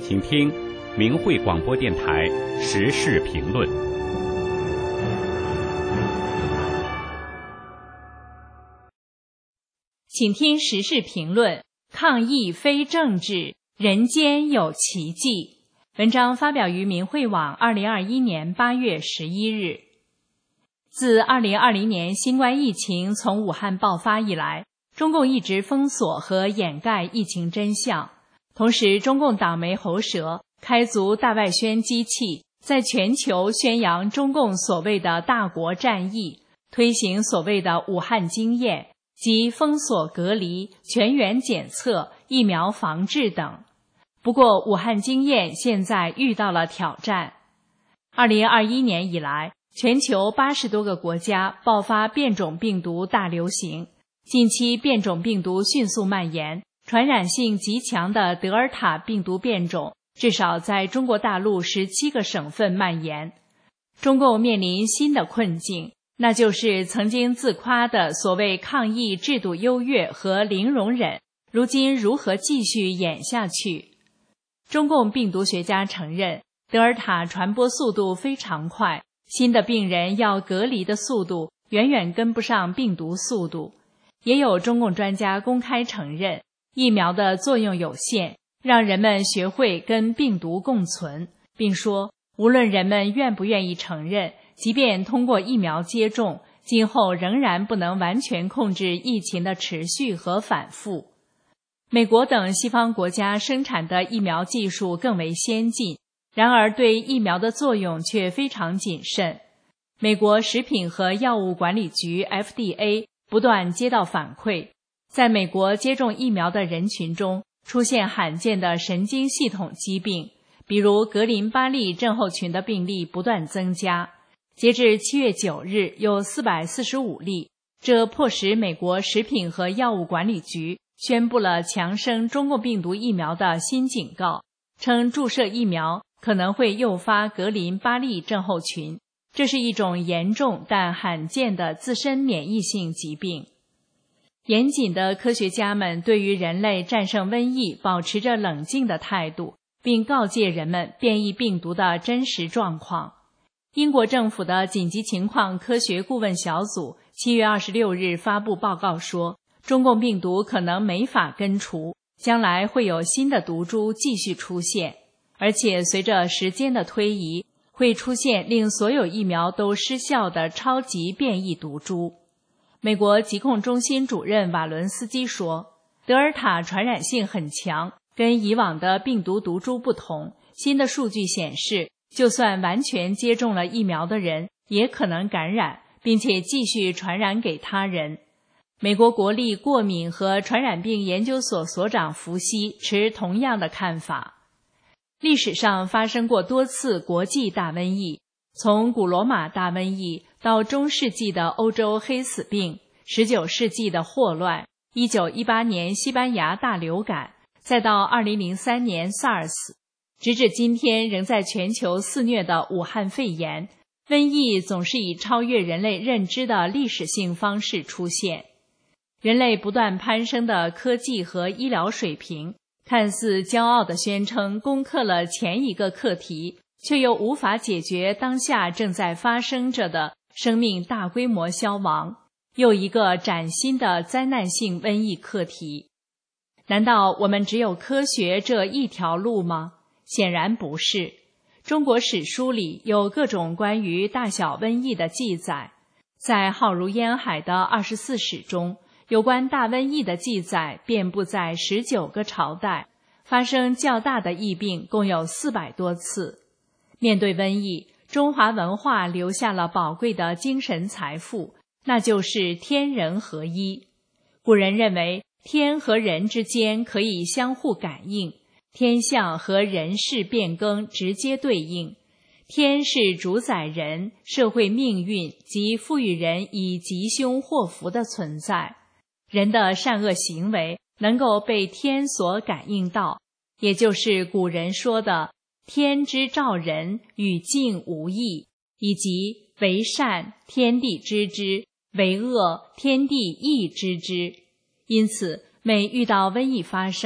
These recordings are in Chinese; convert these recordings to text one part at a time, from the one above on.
请听明慧广播电台时事评论。 请听时事评论：抗疫非政治，人间有奇迹。文章发表于明慧网2021年8月11日。自2020年新冠疫情从武汉爆发以来，中共一直封锁和掩盖疫情真相。同时，中共党媒喉舌开足大外宣机器，在全球宣扬中共所谓的大国战役，推行所谓的武汉经验，即封锁隔离、全员检测、疫苗防治等。不过，武汉经验现在遇到了挑战。2021年以来，全球80多个国家爆发变种病毒大流行。近期变种病毒迅速蔓延，传染性极强的德尔塔病毒变种至少在中国大陆17个省份蔓延。中共面临新的困境，那就是曾经自夸的所谓抗疫制度优越和零容忍，如今如何继续演下去？中共病毒学家承认，德尔塔传播速度非常快，新的病人要隔离的速度远远跟不上病毒速度。也有中共专家公开承认，疫苗的作用有限，让人们学会跟病毒共存，并说，无论人们愿不愿意承认，即便通过疫苗接种，今后仍然不能完全控制疫情的持续和反复。美国等西方国家生产的疫苗技术更为先进，然而对疫苗的作用却非常谨慎。美国食品和药物管理局 FDA 不断接到反馈，在美国接种疫苗的人群中出现罕见的神经系统疾病，比如格林巴利症候群的病例不断增加。截至7月9日有445例，这迫使美国食品和药物管理局宣布了强生中共病毒疫苗的新警告，称注射疫苗可能会诱发格林巴利症候群，这是一种严重但罕见的自身免疫性疾病。严谨的科学家们对于人类战胜瘟疫保持着冷静的态度，并告诫人们变异病毒的真实状况。英国政府的紧急情况科学顾问小组7月26日发布报告说，中共病毒可能没法根除，将来会有新的毒株继续出现，而且随着时间的推移，会出现令所有疫苗都失效的超级变异毒株。美国疾控中心主任瓦伦斯基说，德尔塔传染性很强，跟以往的病毒毒株不同，新的数据显示，就算完全接种了疫苗的人也可能感染，并且继续传染给他人。美国国立过敏和传染病研究所所长福西持同样的看法。历史上发生过多次国际大瘟疫，从古罗马大瘟疫到中世纪的欧洲黑死病，19世纪的霍乱，1918年西班牙大流感，再到2003年 SARS， 直至今天仍在全球肆虐的武汉肺炎。瘟疫总是以超越人类认知的历史性方式出现。人类不断攀升的科技和医疗水平，看似骄傲地宣称攻克了前一个课题，却又无法解决当下正在发生着的生命大规模消亡，又一个崭新的灾难性瘟疫课题。难道我们只有科学这一条路吗？显然不是。中国史书里有各种关于大小瘟疫的记载，在浩如烟海的24史中，有关大瘟疫的记载遍布在19个朝代，发生较大的疫病共有400多次。面对瘟疫，中华文化留下了宝贵的精神财富，那就是天人合一。古人认为天和人之间可以相互感应，天象和人事变更直接对应。天是主宰人社会命运及赋予人以吉凶祸福的存在，人的善恶行为能够被天所感应到，也就是古人说的天之照人，与境无异，以及为善天地知之，为恶天地亦知之。因此每遇到瘟疫发生，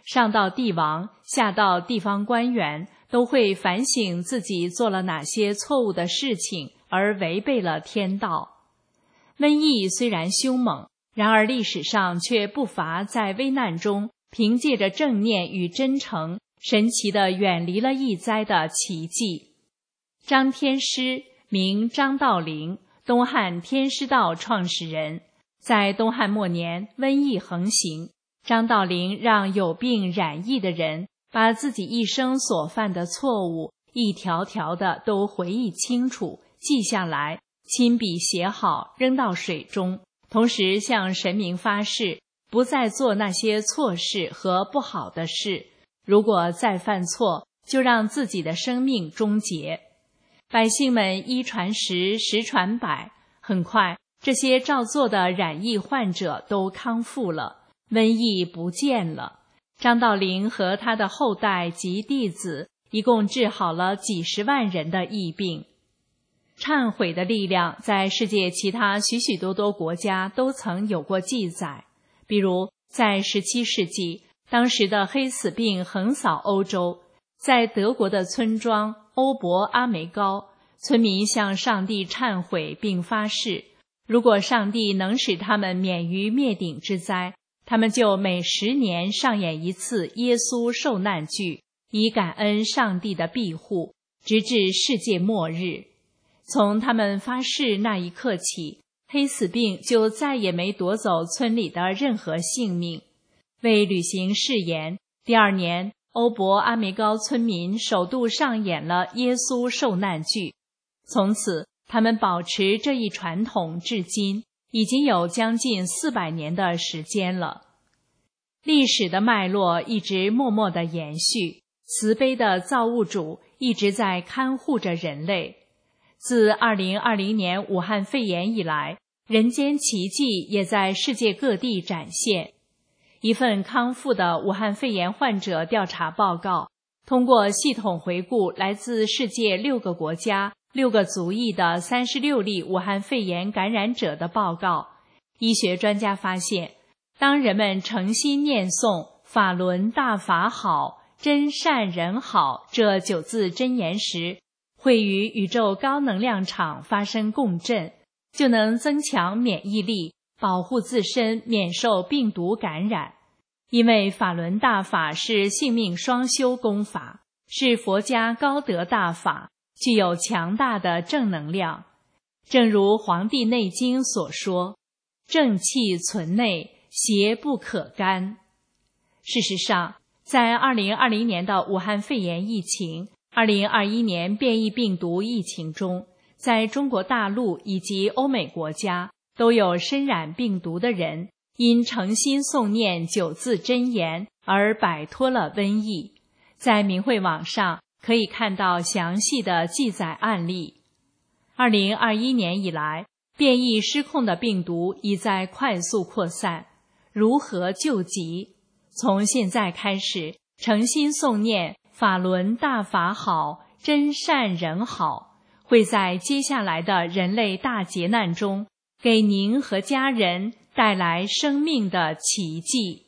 上到帝王，下到地方官员，都会反省自己做了哪些错误的事情，而违背了天道。瘟疫虽然凶猛，然而历史上却不乏在危难中凭借着正念与真诚，神奇地远离了疫灾的奇迹。张天师名张道陵，东汉天师道创始人。在东汉末年，瘟疫横行，张道陵让有病染疫的人把自己一生所犯的错误一条条的都回忆清楚，记下来，亲笔写好，扔到水中，同时向神明发誓，不再做那些错事和不好的事，如果再犯错，就让自己的生命终结。百姓们一传十，十传百，很快这些照做的染疫患者都康复了，瘟疫不见了。张道陵和他的后代及弟子一共治好了几十万人的疫病。忏悔的力量在世界其他许许多多国家都曾有过记载，比如在17世纪，当时的黑死病横扫欧洲，在德国的村庄欧伯阿梅高，村民向上帝忏悔并发誓，如果上帝能使他们免于灭顶之灾，他们就每10年上演一次耶稣受难剧，以感恩上帝的庇护，直至世界末日。从他们发誓那一刻起，黑死病就再也没夺走村里的任何性命。为履行誓言，第2年，欧伯阿梅高村民首度上演了耶稣受难剧。从此，他们保持这一传统至今，已经有将近400年的时间了。历史的脉络一直默默地延续，慈悲的造物主一直在看护着人类。自2020年武汉肺炎以来，人间奇迹也在世界各地展现。一份康复的武汉肺炎患者调查报告，通过系统回顾来自世界6个国家、6个族裔的36例武汉肺炎感染者的报告，医学专家发现，当人们诚心念诵法轮大法好，真善人好这9字真言时，会与宇宙高能量场发生共振，就能增强免疫力，保护自身免受病毒感染。因为法轮大法是性命双修功法，是佛家高德大法，具有强大的正能量。正如《黄帝内经》所说，正气存内，邪不可干。事实上，在2020年的武汉肺炎疫情、2021年变异病毒疫情中，在中国大陆以及欧美国家都有身染病毒的人因诚心诵念9字真言而摆脱了瘟疫。在明慧网上可以看到详细的记载案例。2021年以来，变异失控的病毒已在快速扩散，如何救急？从现在开始，诚心诵念法轮大法好，真善人好，会在接下来的人类大劫难中，给您和家人带来生命的奇迹。